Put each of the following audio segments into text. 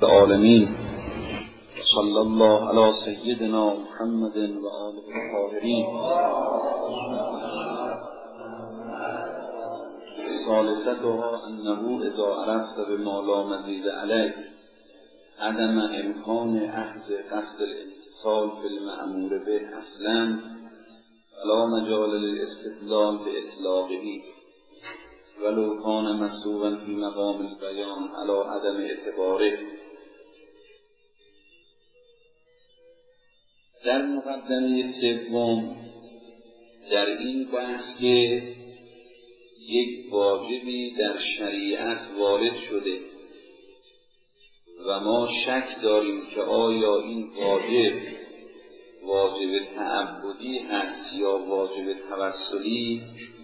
العالمین صلی الله علی سیدنا محمد و آله الطاهرین. ثالثتها انه اذا عرفت بما لا مزید علیه عدم امکان اخذ قصد الاتصال فی المأمور به اصلا ولا مجال للاستدلال باطلاقه ولو کان مسبوقا فی مقام البیان علی عدم اعتباره. در مقدمه سوم در این بحث که یک واجبی در شریعت وارد شده و ما شک داریم که آیا این واجب تعبدی هست یا واجب توسلی،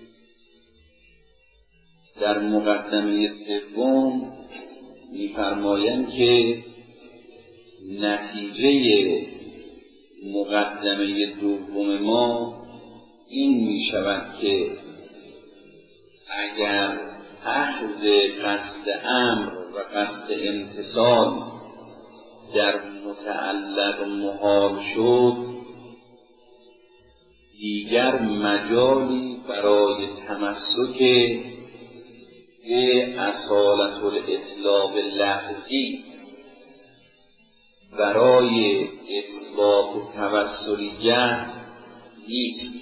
در مقدمه سوم می‌فرمایند که نتیجه مقدمه دوم ما این می‌شود که اگر اخذ قصد امر و قصد امتثال در متعلق محال شد، دیگر مجالی برای تمسک به اصالت الاطلاق لفظی برای اثبات توسلیت نیست.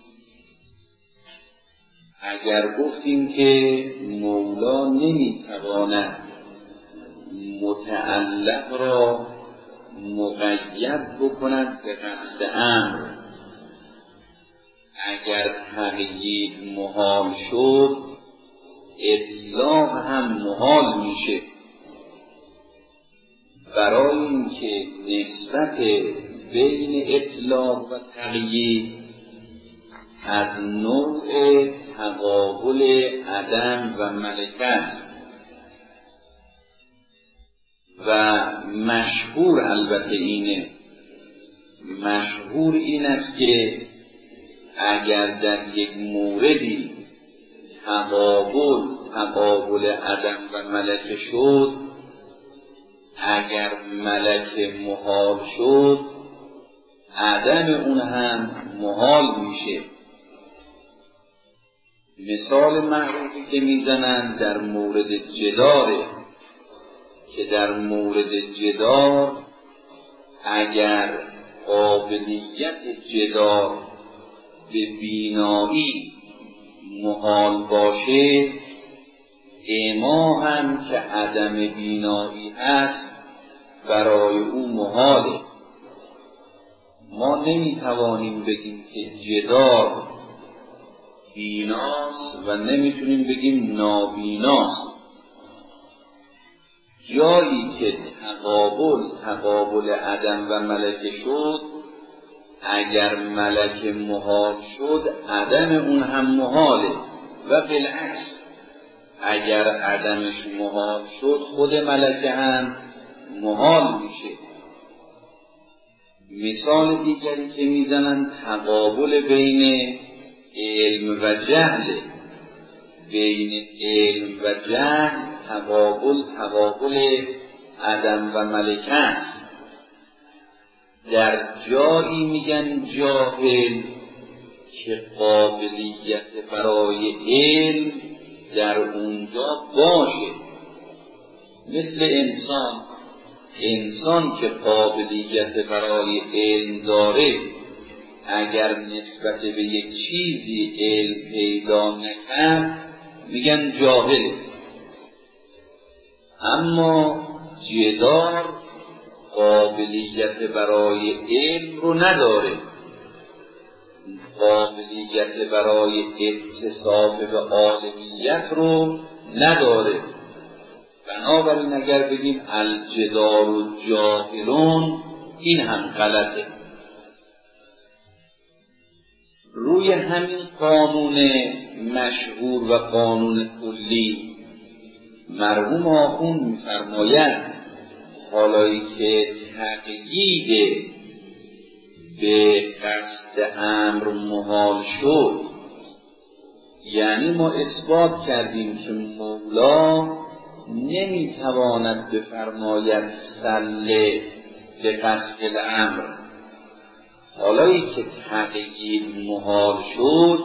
اگر گفتیم که مولا نمیتواند متعلق را مقید بکند به قصد امر، اگر تقیید محال شد اطلاق هم محال میشه. برای اینکه نسبت بین اطلاق و تقیید از نوع تقابل عدم و ملکه است و مشهور البته مشهور این است که اگر در یک موردی تقابل عدم و ملکه شد، اگر ملکه محال شد عدم اون هم محال میشه. مثال معروفی که میزنن در مورد جداره که در مورد جدار اگر قابلیت جدار به بینایی محال باشه، اما هم که عدم بینایی هست برای او محاله. ما نمیتوانیم بگیم که جدار بیناست و نمیتونیم بگیم نابیناست. جایی که تقابل عدم و ملکه شد، اگر ملکه محال شد عدم اون هم محاله و بالعکس اگر عدمش محال شد خود ملکه هم محال میشه. مثال دیگری که میزنن تقابل بین علم و جهل، بین علم و جهل تقابل عدم و ملکه است. در جایی میگن جاهل که قابلیت برای علم در اونجا باشه، مثل انسان که قابلیت برای علم داره اگر نسبت به یک چیزی علم پیدا نکرد میگن جاهل. اما جدار قابلیت برای علم رو نداره، قابلیت برای اتصاف به عالمیت رو نداره. بنابراین اگر بگیم الجدار و جاهلون این هم غلطه. روی همین قانون مشهور و قانون کلی مرحوم آخوند می‌فرماید حالایی که تقیید به قصد امر محال شد، یعنی ما اثبات کردیم که مولا نمیتواند بفرماید سله به قصد الامر. حالایی که تقیید محال شد،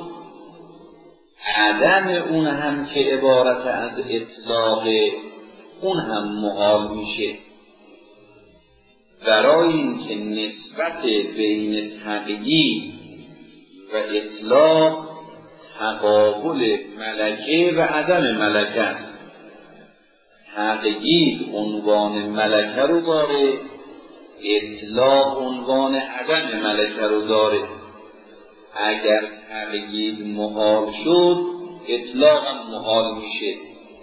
عدم اون هم که عبارت از اطلاق اون هم محال میشه. برای اینکه نسبت بین تقیید و اطلاق تقابل ملکه و عدم ملکه است. تقیید عنوان ملکه رو داره، اطلاق عنوان عدم ملکه رو داره. اگر تقیید محال شد، اطلاق هم محال میشه.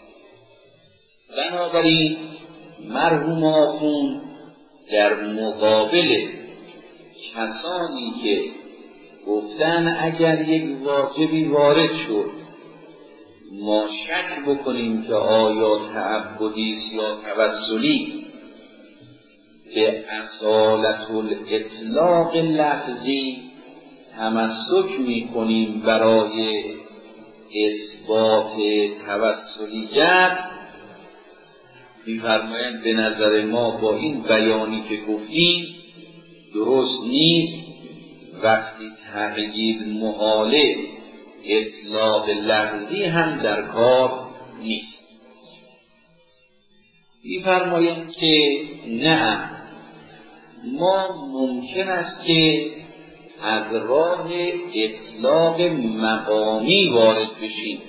بنابراین مرحوم آخوند در مقابل کسانی که گفتن اگر یک واجبی وارد شد ما شک بکنیم که آیا تعبدی است یا توسلی، به اصالت الاطلاق لفظی تمسک میکنیم برای اثبات توسلیت، می‌فرمایند به نظر ما با این بیانی که گفتیم درست نیست. وقتی تقیید محاله، اطلاق لفظی هم در کار نیست. می‌فرمایند که نه، ما ممکن است که از راه اطلاق مقامی وارد بشیم.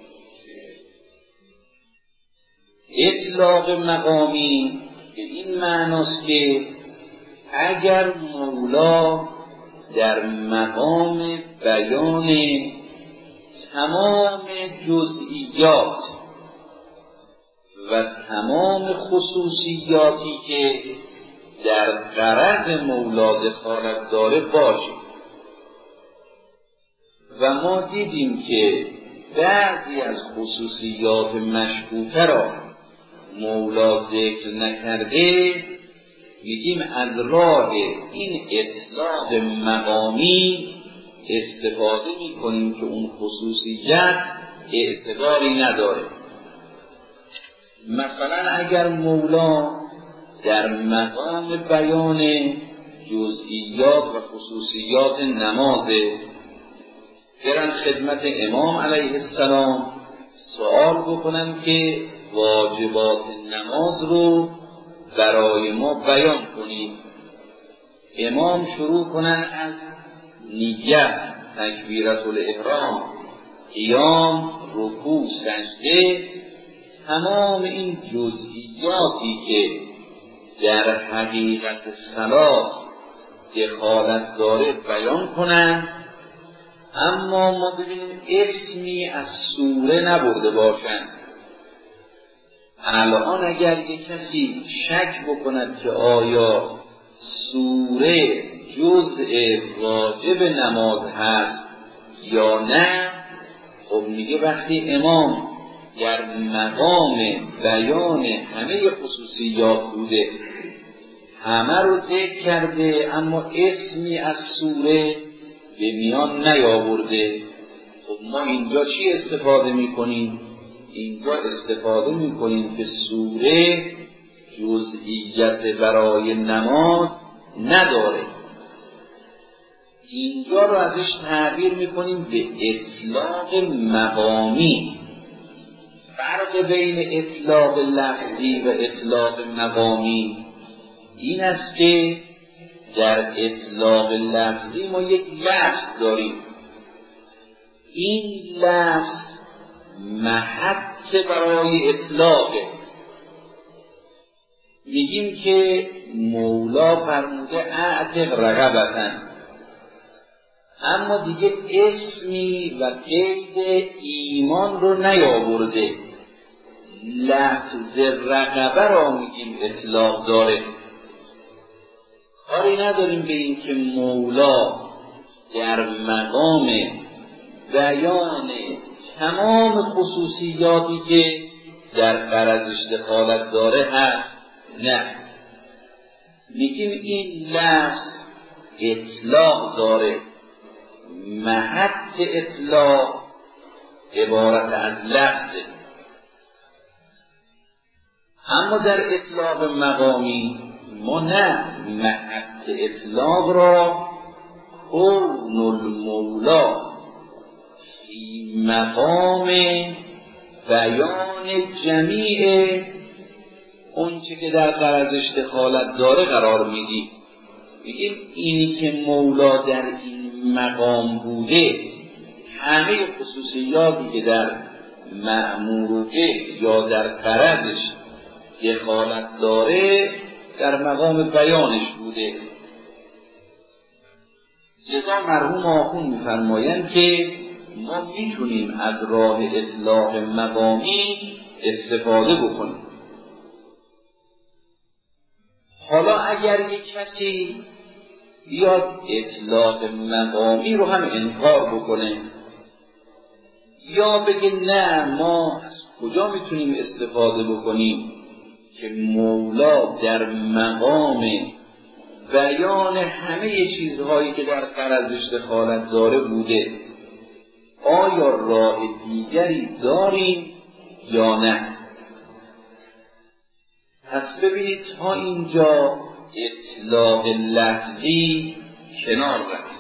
اطلاق مقامی به این معناست که اگر مولا در مقام بیان تمام جزئیات و تمام خصوصیاتی که در غرض مولا دخالت داره باشه، و ما دیدیم که بعضی از خصوصیات مشکوکه را مولا ذکر نکرده، میگیم از راه این اطلاق مقامی استفاده میکنیم که اون خصوصیت اعتباری نداره. مثلا اگر مولا در مقام بیان جزئیات و خصوصیات نماز برن خدمت امام علیه السلام سوال بکنن که واجبات نماز رو برای ما بیان کنید، امام شروع کنن از نیت، تکبیرت الاحرام، قیام، رکوع، سجده، تمام این جزئیاتی که در حقیقت صلات دخالت داره بیان کنن، اما ما ببینیم اسمی از سوره نبرده باشند. الان اگر یک کسی شک بکند که آیا سوره جزء واجب نماز هست یا نه، خب میگه وقتی امام در مقام بیان همه خصوصیات بوده، همه رو ذکر کرده، اما اسمی از سوره به میان نیاورده، خب ما اینجا چی استفاده میکنیم؟ اینجا استفاده میکنیم که سوره جزئیت برای نماز نداره. اینجا رو ازش تعبیر میکنیم به اطلاق مقامی. فرق بین اطلاق لفظی و اطلاق مقامی این است که در اطلاق لفظی ما یک لفظ داریم، این لفظ محط برای اطلاقه. میگیم که مولا فرموده اعتق رقبتن، اما دیگه اسمی و قید ایمان رو نیاورده، لفظ رقبه را میگیم اطلاق داره. کاری نداریم به این که مولا در مقام بیان تمام خصوصیاتی که در غرضش دخالت داره هست، نه، میگیم این لفظ اطلاق داره، محط اطلاق عبارت از لفظه. اما در اطلاق مقامی ما نه محط اطلاق را کون المولا فی مقام بیان جمیع اون چه که در غرضش دخالت داره قرار میدیم. میگیم اینی که مولا در این مقام بوده همه خصوصیاتی که در مأمور یا در غرضش دخالت داره در مقام بیانش بوده. لذا مرحوم آخوند می‌فرمایند که ما میتونیم از راه اطلاق مقامی استفاده بکنیم. حالا اگر یک کسی بیاد اطلاق مقامی رو هم انکار بکنه یا بگه نه ما از کجا میتونیم استفاده بکنیم که مولا در مقام بیان همه چیزهایی که در غرضش دخالت داره بوده، آیا راه دیگری داریم یا نه؟ پس ببینید تا اینجا اطلاق لفظی کنار رفت.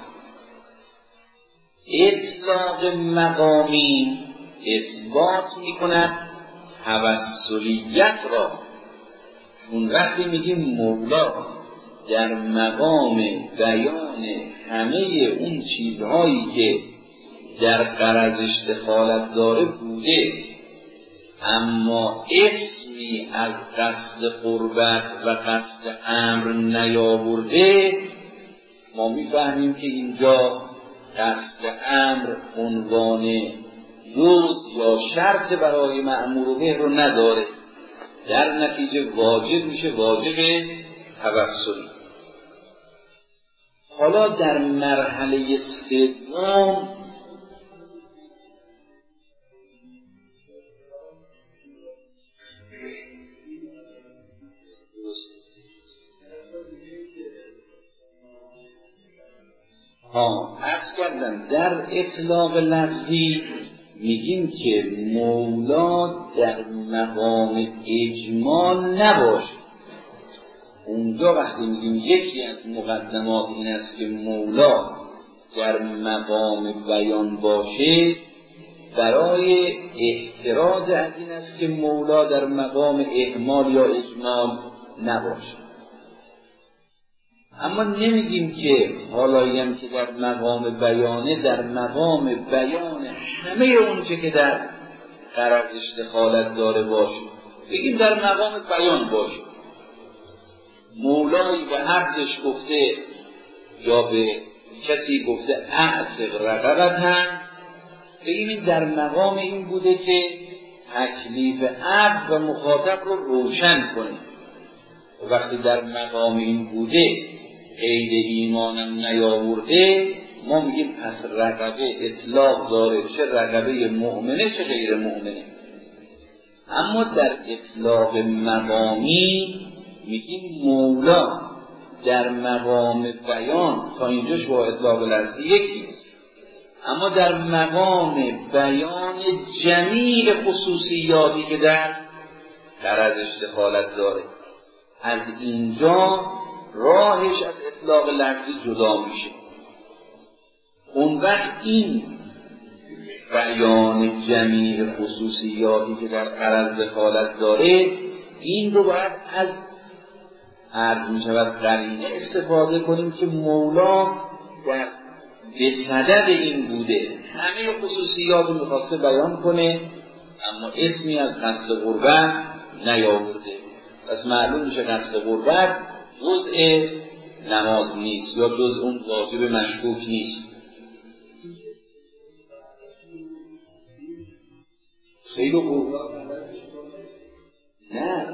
اطلاق مقامی اثبات میکند توسلیت را. اون وقتی میگیم مولا در مقام بیان همه اون چیزهایی که در غرضش دخالت داره بوده، اما اسمی از قصد قربت و قصد امر نیاورده، ما میفهمیم که اینجا قصد امر عنوان جز یا شرط برای مأمور به رو نداره، در نتیجه واجب میشه واجب توسلی. حالا در مرحله سوم عرض کردم در اطلاق لفظی میگیم که مولا در مقام اجمال نباشه. اونجا وقتی میگیم یکی از مقدمات این است که مولا در مقام بیان باشه، برای احتراز از این است که مولا در مقام اهمال یا اجمال نباشه. اما نمیگیم که حالایی هم که در مقام بیانه در مقام بیان همه اون چه که در غرضش دخالت داره باشه، بگیم در مقام بیان باشه. مولایی به عبدش گفته یا به کسی گفته اعتق رقبت هم، بگیم این در مقام این بوده که تکلیف عبد و مخاطب رو روشن کنه. وقتی در مقام این بوده قید ایمانم نیاورده، ما میگیم پس رقبه اطلاق داره، چه رقبه مؤمنه چه غیر مؤمنه. اما در اطلاق مقامی میگیم مولا در مقام بیان، تا اینجاش با اطلاق لفظی یکیست، اما در مقام بیان جمیع خصوصیاتی که در غرضش دخالت داره، از اینجا راهش از اطلاق لفظی جدا میشه. اون وقت این بیان جمیع خصوصیاتی که در غرض دخالت داره، این رو باید از عرض میشود قرینه استفاده کنیم که مولا در به صدد این بوده همه خصوصیات رو میخواسته بیان کنه، اما اسمی از قصد قربت نیاورده. پس معلوم میشه قصد قربت جزء نماز نیست یا جزء اون واجب مشکوک نیست. خیلی خوب. نه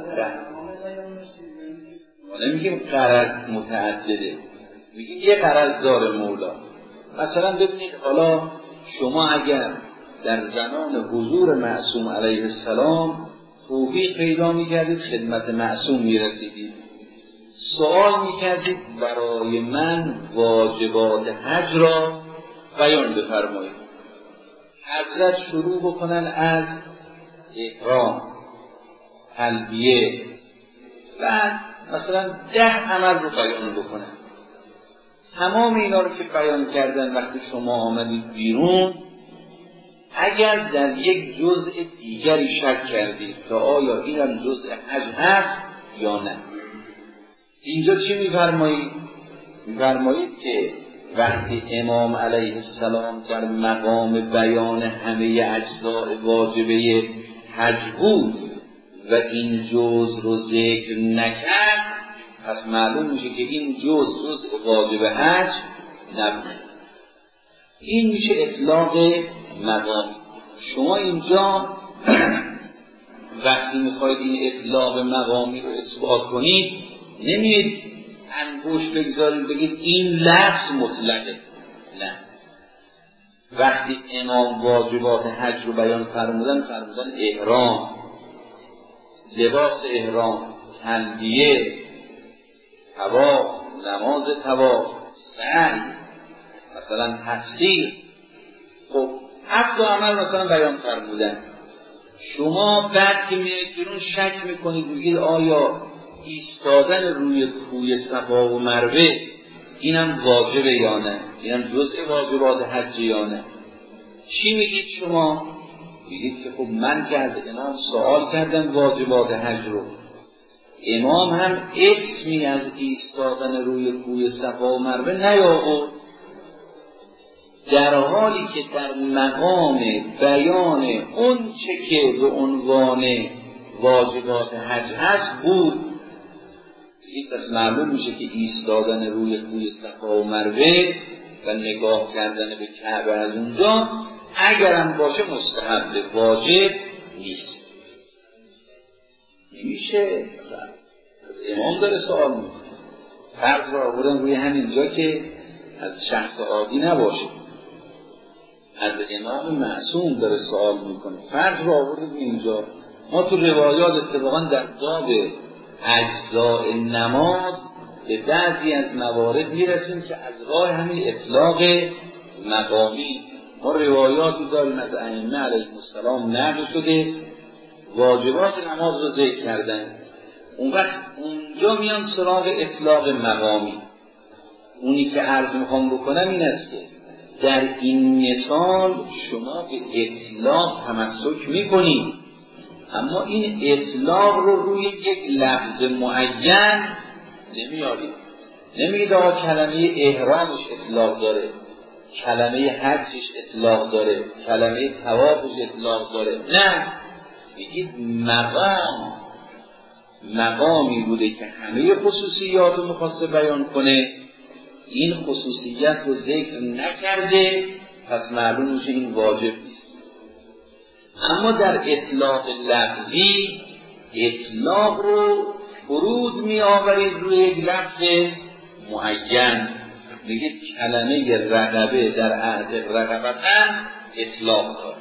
ما نمیگیم غرض متعدده، میگیم یه غرض داره مولا. مثلا ببینید حالا شما اگر در زمان حضور معصوم علیه السلام توفیق پیدا میکردید خدمت معصوم میرسیدید، سوال میکردید برای من واجبات حج را بیان بفرمایید. حضرت شروع بکنن از احرام، تلبیه، بعد مثلا 10 عمل رو بیان بکنن. تمام اینا رو که بیان کردن وقتی شما آمدید بیرون، اگر در یک جزء دیگری شک کردید که آیا این هم جزء حج هست یا نه، اینجا چی می‌فرمایید؟ می‌فرمایید که وقتی امام علیه السلام در مقام بیان همه اجزاء واجبه حج بود و این جزء رو ذکر نکرد، پس معلوم میشه که این جزء واجب حج نبود. این میشه اطلاق مقامی. شما اینجا وقتی میخواید این اطلاق مقامی رو اثبات کنید، نمیید انگشت بگذارید بگید این لفظ مطلقه. نه، وقتی امام واجبات حج رو بیان فرمودن احرام، لباس احرام، تلبیه، طواف، نماز طواف، سعی، مثلا تفسیر، خب 7 عمل مثلا بیان فرمودن. شما بعد که میایید بیرون شک میکنید، میگید آیا ایستادن روی کوه صفا و مروه اینم واجبه یا نه، اینم جزء واجبات حج یا نه؟ چی میگید شما؟ میگید که خب من که از امام سوال کردم واجبات حج رو، امام هم اسمی از ایستادن روی کوه صفا و مروه نیاورد، در حالی که در مقام بیان اون چه که به عنوان واجبات حج هست بود. این پس معلوم میشه که ایستادن روی کوه صفا و مروه و نگاه کردن به کعبه از اونجا اگرم باشه مستحب، واجب نیست. نمیشه از امام داره سوال میکنه، فرض را آوردن روی همینجا که از شخص عادی نباشه، از امام معصوم داره سوال میکنه، فرض را آوردن اینجا. ما تو روایات اتفاقا در باب اجزاء نماز به بعضی از موارد میرسیم که از راه همین اطلاق مقامی ما روایاتی داریم از ائمه علیهم السلام نقل شده واجبات نماز رو ذکر کردن. اون وقت اونجا میان سراغ اطلاق مقامی. اونی که عرض میخوام بکنم این است که در این مثال شما به اطلاق تمسک میکنید، اما این اطلاق رو روی یک لفظ معین نمیارید. نمیگید آقا کلمه احرامش اطلاق داره، کلمه حجش اطلاق داره، کلمه طوافش اطلاق داره. نه، میگید مقامی بوده که همه خصوصیات رو میخواسته بیان کنه، این خصوصیت رو ذکر نکرده، پس معلوم میشه این واجب نیست. اما در اطلاق لفظی اطلاق رو فرود می آورید روی یک لفظ معین. میگه کلمه رقبه در عهد رقبتن اطلاق داره.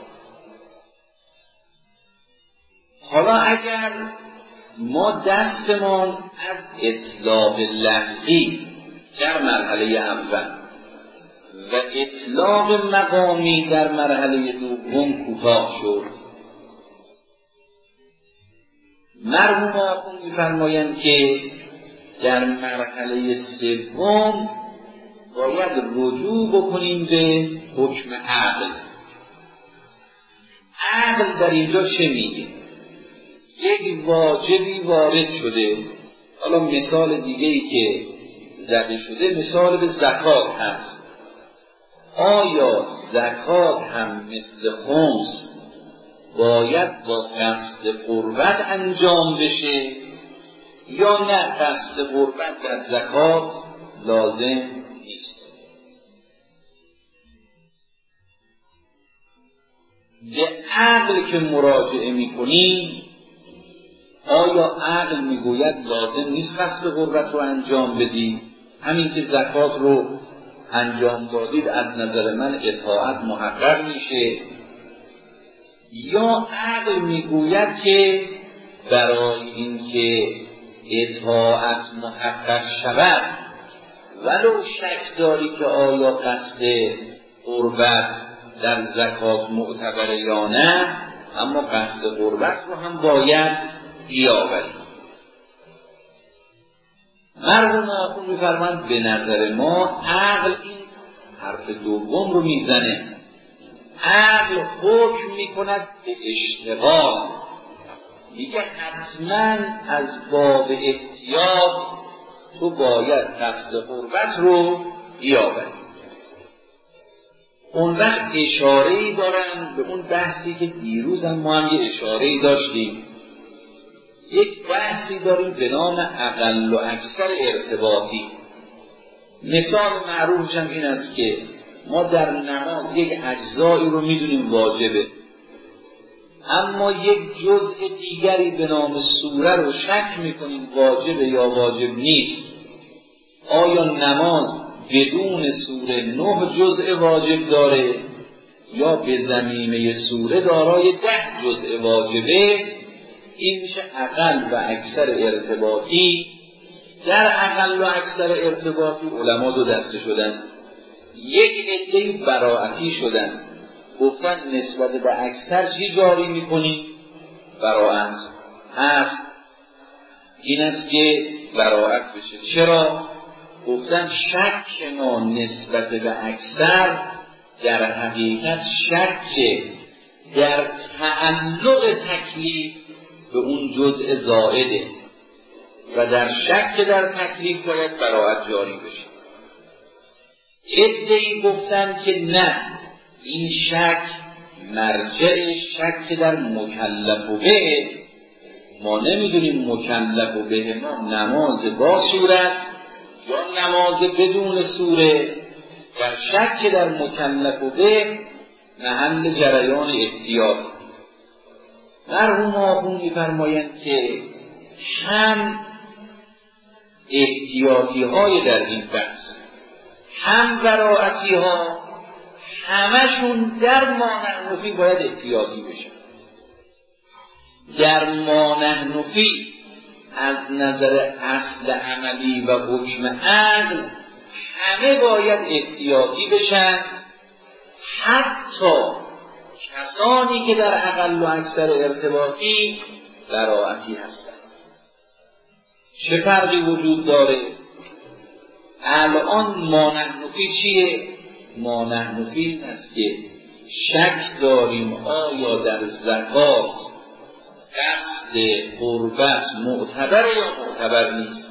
حالا اگر ما دستمان از اطلاق لفظی در مرحله اول و اطلاق مقامی در مرحله دوم کوتاه شد، مرحوم آخوند می‌فرمایند که در مرحله سوم باید رجوع بکنیم به حکم عقل. عقل در اینجا چه میگه؟ یک واجبی وارد شده. حالا مثال دیگه‌ای که زده شده مثال به زکات هست. آیا زکات هم مثل خمس باید با قصد قربت انجام بشه یا نه قصد قربت در زکات لازم نیست؟ به عقل که مراجعه میکنیم، آیا عقل میگوید لازم نیست قصد قربت رو انجام بدید، همین که زکات رو انجام دادید از نظر من اطاعت محقق میشه، یا عقل میگوید که برای اینکه اطاعت محقق شود ولو شک داری که آیا قصد قربت در زکات معتبر یا نه، اما قصد قربت رو هم باید بیاوریم. مرحوم آخوند می‌فرمایند به نظر ما عقل این حرف دوم رو میزنه. عقل حکم میکند به اشتغال، میگه حتما از باب احتیاط تو باید قصد قربت رو بیاوری. اون وقت اشاره‌ای دارن به اون بحثی که دیروز هم ما هم یه اشاره‌ای داشتیم. یک بحثی داریم به نام اقل و اکثر ارتباطی. مثال معروفش هم این است که ما در نماز یک اجزایی رو میدونیم واجبه، اما یک جزء دیگری به نام سوره رو شک میکنیم واجبه یا واجب نیست. آیا نماز بدون سوره 9 جزء واجب داره یا به ضمیمه سوره دارای 10 جزء واجبه؟ این میشه اقل و اکثر ارتباطی. در اقل و اکثر ارتباطی علما دو دسته شدن. یک عده براعتی شدن، گفتن نسبت به اکثر چی جاری میکنی؟ براعت هست. این است که براعت بشه. چرا؟ گفتن شک ما نسبت به اکثر در حقیقت شک در تعلق تکلیف به اون جزء زائده و در شک در تکلیف باید براعت جاری بشه. عده‌ای گفتن که نه، این شک مرجع شک در مکلف به، ما نمیدونیم مکلف به ما نماز با سوره است یا نماز بدون سوره. در شک در مکلف به محل جریان احتیاط. مرحوم آخوند می‌فرمایند که هم احتیاطی های در این بحث هم براعتی ها همشون در مانحنفی باید احتیاطی بشن. در مانحنفی از نظر اصل عملی و حکم عقل همه باید احتیاطی بشن، حتی کسانی که در اقل و اکثر ارتباطی براعتی هستند. چه فرقی وجود داره؟ الان مانحنفی چیه؟ مانحنفی این است که شک داریم آیا در زکات قصد قربت معتبر یا معتبر نیست.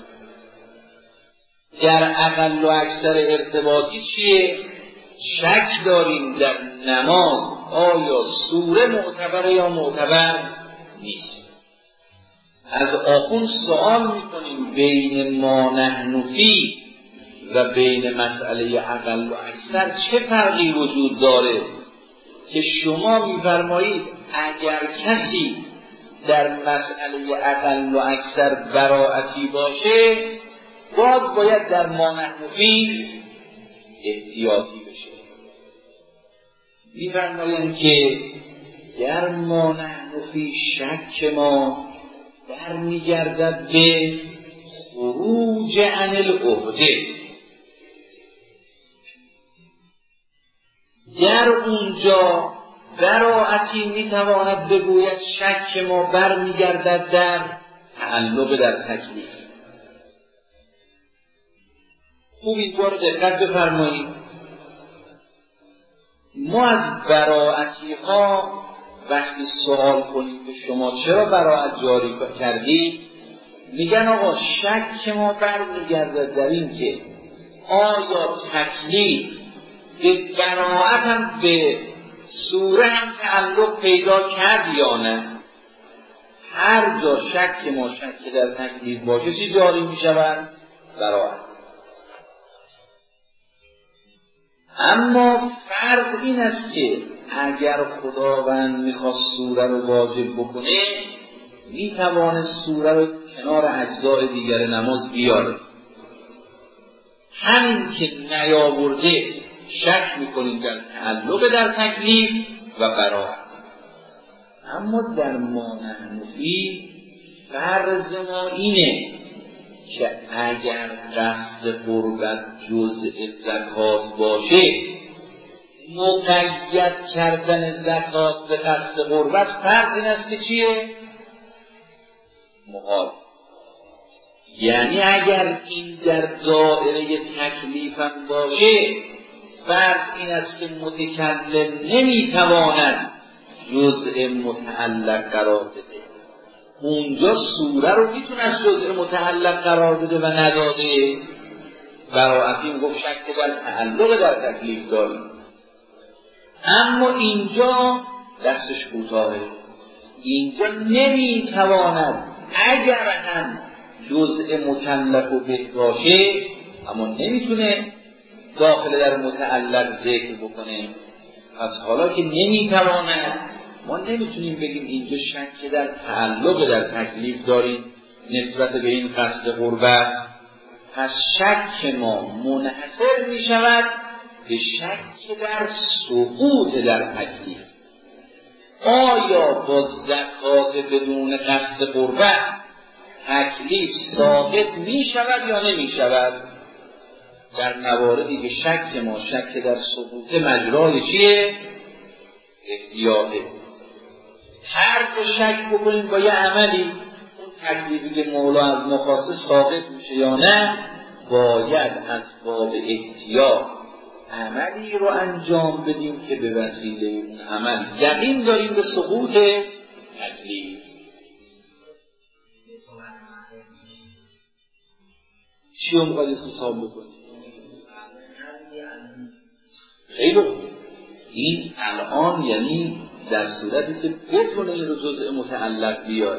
در اقل و اکثر ارتباطی چیه؟ شک داریم در نماز آیا سوره معتبر یا معتبر نیست. از آخوند سوال میکنیم بین مانحنفی و بین مسئله اقل و اکثر چه فرقی وجود داره که شما میفرمایید اگر کسی در مسئله اقل و اکثر براعتی باشه باز باید در مانحنفی احتیاطی بشه. میفرمایند که در مانحنفی شک ما برمیگردد به خروج عن العهده. در اونجا براعتی میتواند بگوید شک ما برمیگردد در تعلق در تکلیف. خوب این بار دقت بفرمایید. ما از براعتی ها وقتی سوال کنیم که شما چرا براعت جاری کردید، میگن آقا شک ما برمیگردد در این که آیا تکلیف به براعت هم به سوره هم تعلق پیدا کرد یا نه. هر جا شک ما شک در تکلیف باشه چی جاری میشود؟ براعت. اما فرق این است که اگر خداوند میخواست سوره رو واجب بکنه میتوانه سوره رو کنار اجزای دیگر نماز بیاره. همین که نیاورده شک میکنیم در تعلق در تکلیف و براعت. اما در مانحنفی فرض ما اینه که اگر قصد قربت جزء زکات باشه مقید کردن زکات به قصد قربت فرض این است که چیه؟ محال. یعنی اگر این در دائره تکلیف هم باشه، فرض این است که متکلم نمیتواند جزء متعلق قرار بده، اونجا سوره رو میتونست جزء متعلق قرار بده و نداده، براعتی گفت شک در تعلق در تکلیف داریم. اما اینجا دستش کوتاهه، اینجا نمیتواند اگر هم جزء مکلف و به باشه، اما نمیتونه داخل در متعلق ذکر بکنه. پس حالا که نمیتواند، ما نمیتونیم بگیم اینجا شک در تعلق در تکلیف داریم نسبت به این قصد قربت. پس شک ما منحصر میشود به شک در سقوط در تکلیف. آیا با زکات بدون قصد قربت تکلیف ساقط می شود یا نمی شود؟ در مواردی که شک ما شک در سقوط مجرای چیه؟ احتیاطه. هر که شک بکنیم با یه عملی اون تکلیفی که مولا از مخاص ساقط میشه یا نه، باید از باب احتیاط عملی رو انجام بدیم که به وسیله اون عمل یقین داریم به سقوط تکلیف. چی رو میخواد استصحاب بکنیم؟ خیلی این الان یعنی در صورتی که بتونه این رو جزء متعلق بیاره.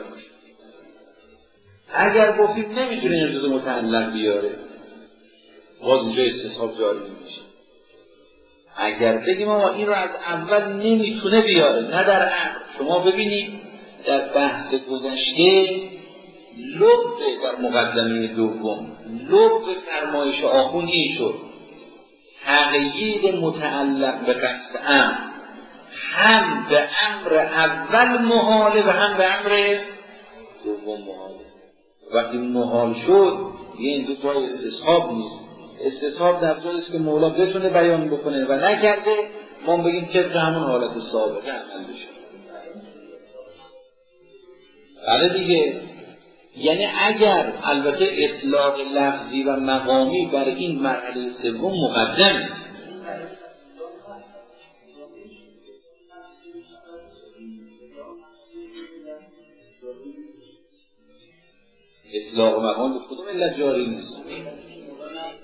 اگر گفتیم نمیتونه این رو جزء متعلق بیاره، باز اینجا استصحاب جاری نمیشه. اگر بگیم آقا این رو از اول نمیتونه بیاره، نه در امر. شما ببینید در بحث گذشته لب در مقدمه دوم لب فرمایش آخون این شد: تقیید متعلق به قصد امر هم به امر اول محاله و هم به امر دوم محاله. وقتی محال شد یه این دو تا استصحاب نیست. استصحاب در جایی است که مولا بتونه بیان بکنه و نکرده، ما بگیم طبق همون حالت سابقه عمل بشه. بله دیگه. یعنی اگر البته اطلاق لفظی و مقامی بر این مرحله سوم مقدمه، اطلاق و مقام به کدوم علت جاری نیست؟